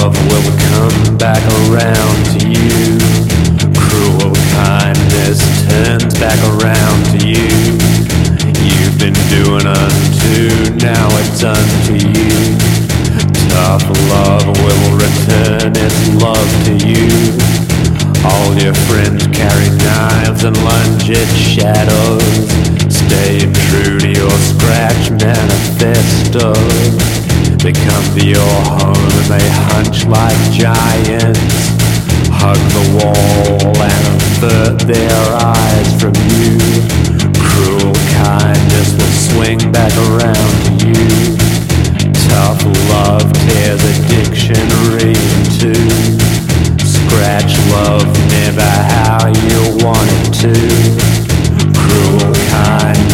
love will come back around to you. Cruel kindness turns back around to you. You've been doing unto, now it's unto you. Tough love will return its love to you. All your friends carry knives and lunge at shadows. Stay true to your scratch manifesto. They come to your home and they hunch like giants. Hug the wall and avert their eyes from you. Cruel kindness will swing back around to you. Tough love tears addiction right in two. Scratch love never how you want it to. Cruel kindness